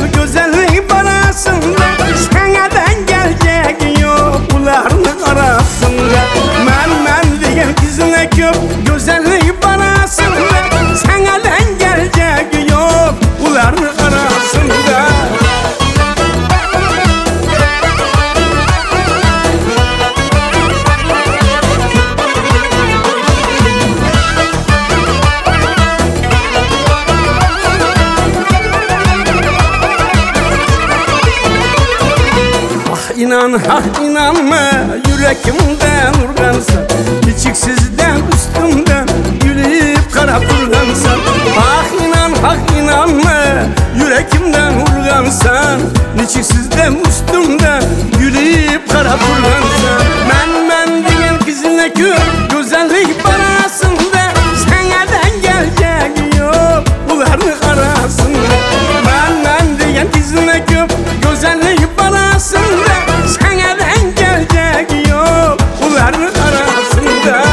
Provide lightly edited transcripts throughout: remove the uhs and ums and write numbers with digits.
güzellik parasında, seneden gelecek yok uların arasında. Ben diyen kızına köp güzellik parasında, seneden gelecek yok uların arasında. İnan ha inanma, yüreğimden urgansan, biçiksizden üstümden gülüp kara kurgansan. Ah inan ha inanma, yüreğimden urgansan, biçiksizden üstümden gülüp kara kurgansan. Ben diyen kızına köp güzellik parasında, seneden gelecek yok uların arasında. Ben diyen kızına köp güzellik parasında, seneden gelecek yok uların arasında.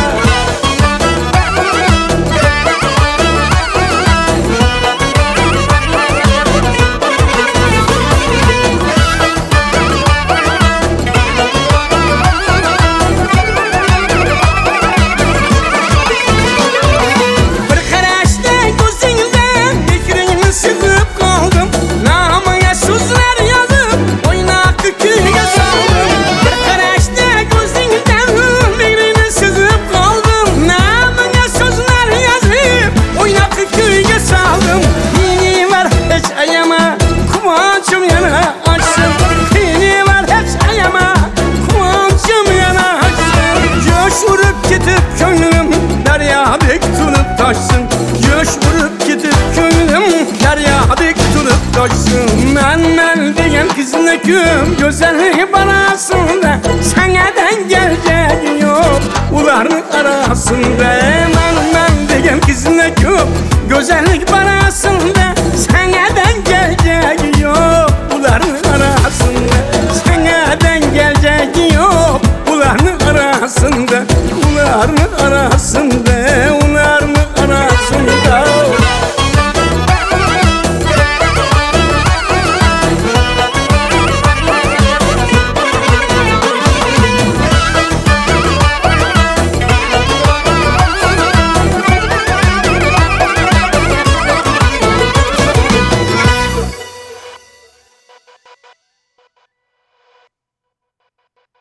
Bir karışta gözünden fikrini sıkıp kaldım, namına sözler yazıp oynak küçüğe saldım. Bir karışta gözünden fikrini sıkıp kaldım, namına sözler yazıp oynak küçüğe saldım. Yeni var hiç ayama, kıvancım yana açsın. Yeni var hiç ayama, kıvancım yana açsın. Göç vurup gidip gönlüm deryadek tutup taşsın. Göç vurup gidip gönlüm deryadek tutup taşsın. Ben diyen kızına köp güzellik parasında, seneden gelecek yok uların arasında. Ben diyen kızına köp güzellik parasında, seneden gelecek yok uların arasında. Seneden gelecek yok uların arasında, uların arasında.